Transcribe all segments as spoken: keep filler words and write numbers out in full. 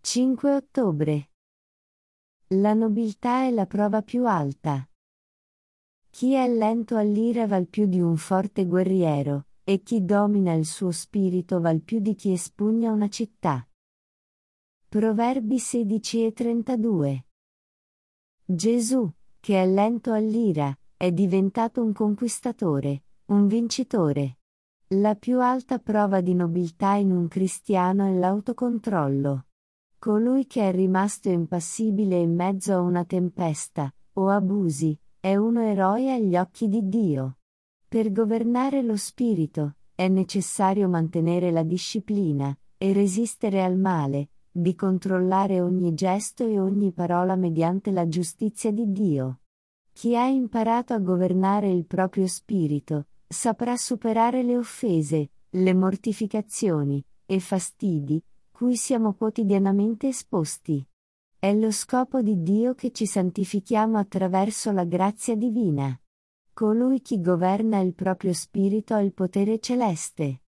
cinque ottobre. La nobiltà è la prova più alta. Chi è lento all'ira val più di un forte guerriero, e chi domina il suo spirito val più di chi espugna una città. Proverbi sedici e trentadue. Gesù, che è lento all'ira, è diventato un conquistatore, un vincitore. La più alta prova di nobiltà in un cristiano è l'autocontrollo. Colui che è rimasto impassibile in mezzo a una tempesta, o abusi, è uno eroe agli occhi di Dio. Per governare lo spirito, è necessario mantenere la disciplina, e resistere al male, di controllare ogni gesto e ogni parola mediante la giustizia di Dio. Chi ha imparato a governare il proprio spirito, saprà superare le offese, le mortificazioni, e fastidi, cui siamo quotidianamente esposti. È lo scopo di Dio che ci santifichiamo attraverso la grazia divina. Colui chi governa il proprio spirito ha il potere celeste.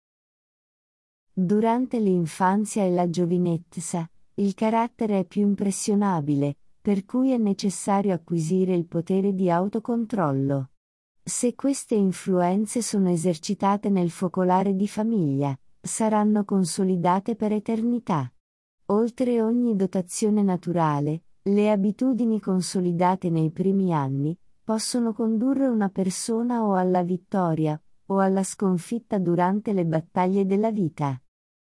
Durante l'infanzia e la giovinezza, il carattere è più impressionabile, per cui è necessario acquisire il potere di autocontrollo. Se queste influenze sono esercitate nel focolare di famiglia, saranno consolidate per eternità. Oltre ogni dotazione naturale, le abitudini consolidate nei primi anni, possono condurre una persona o alla vittoria, o alla sconfitta durante le battaglie della vita.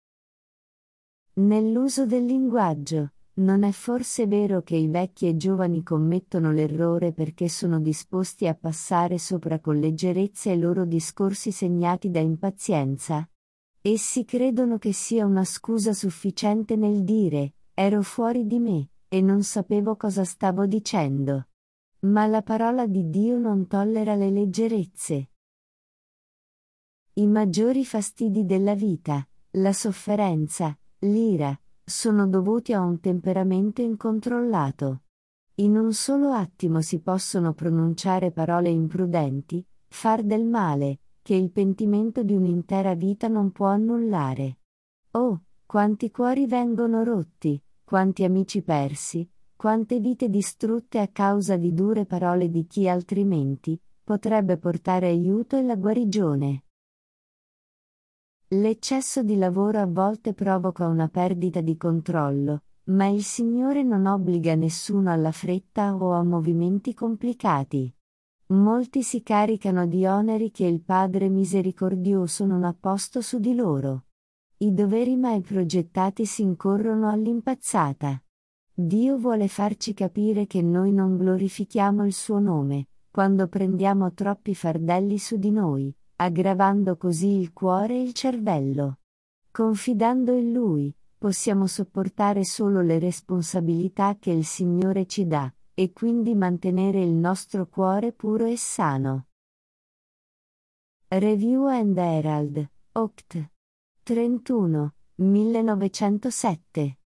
Nell'uso del linguaggio, non è forse vero che i vecchi e giovani commettono l'errore perché sono disposti a passare sopra con leggerezza i loro discorsi segnati da impazienza? Essi credono che sia una scusa sufficiente nel dire, ero fuori di me, e non sapevo cosa stavo dicendo. Ma la parola di Dio non tollera le leggerezze. I maggiori fastidi della vita, la sofferenza, l'ira, sono dovuti a un temperamento incontrollato. In un solo attimo si possono pronunciare parole imprudenti, far del male, che il pentimento di un'intera vita non può annullare. Oh, quanti cuori vengono rotti, quanti amici persi, quante vite distrutte a causa di dure parole di chi altrimenti potrebbe portare aiuto e la guarigione. L'eccesso di lavoro a volte provoca una perdita di controllo, ma il Signore non obbliga nessuno alla fretta o a movimenti complicati. Molti si caricano di oneri che il Padre misericordioso non ha posto su di loro. I doveri mai progettati si incorrono all'impazzata. Dio vuole farci capire che noi non glorifichiamo il suo nome, quando prendiamo troppi fardelli su di noi, aggravando così il cuore e il cervello. Confidando in Lui, possiamo sopportare solo le responsabilità che il Signore ci dà, e quindi mantenere il nostro cuore puro e sano. Review and Herald, Oct. trentuno, millenovecentosette